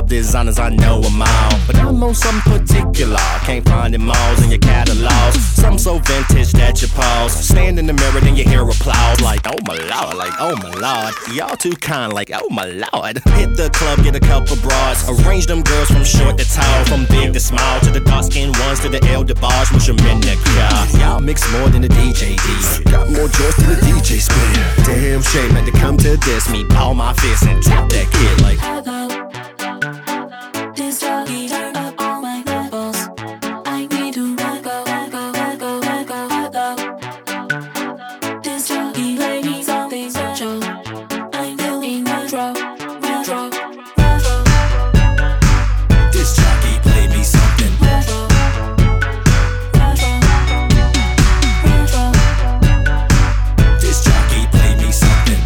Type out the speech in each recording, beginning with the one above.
top designers, I know them all. But I'm on something particular, can't find them all in your catalog. Some so vintage that you pause. Stand in the mirror, then you hear applause. Like, oh my lord, like, oh my lord. Y'all too kind, like, oh my lord. Hit the club, get a couple broads. Arrange them girls from short to tall, from big to small, to the dark-skinned ones, to the elder bars. Push them in the car. Y'all mix more than the DJ D. Got more joints than the DJ spin. Damn shame had to come to this. Me ball my fist and tap that kid like. This jockey turn up all my levels. I need to let go. This jockey play me something special. I'm feeling retro. This jockey play me something. This jockey play me something.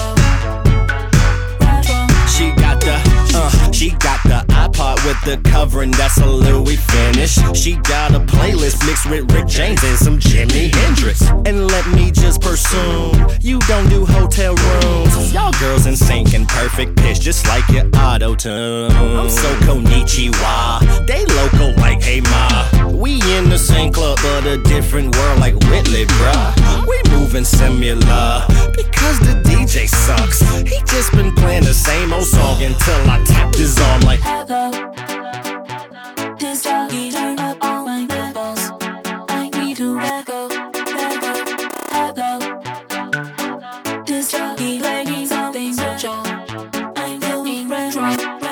She got the iPod with the covering, that's a Louis finish. She got a playlist mixed with Rick James and some Jimi Hendrix. And let me just presume you don't do hotel rooms. Y'all girls in sync and perfect pitch, just like your auto-tune. I'm so konnichiwa, they local like hey ma. We in the same club but a different world like Whitley, bruh. We moving similar because the DJ sucks. He just been playing the same old song until I tapped his arm like. This jockey turn up all my levels. I need to let go. This jockey play me something special. I'm feeling retro.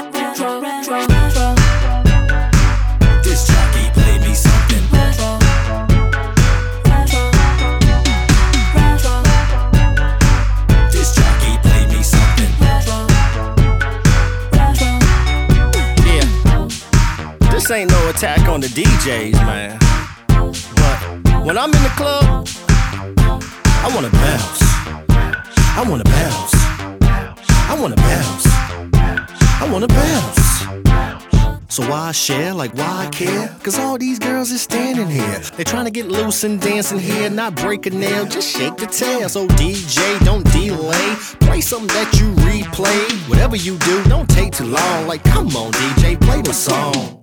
This jockey play me something. This jockey play me something. Yeah, this ain't no attack on the DJs, man. But when I'm in the club, I wanna bounce. I wanna bounce. I wanna bounce. I wanna bounce. So why share, like why care? Cause all these girls is standing here. They trying to get loose and dancing here. Not break a nail, just shake the tail. So DJ, don't delay. Play something that you replay. Whatever you do, don't take too long. Like come on DJ, play my song.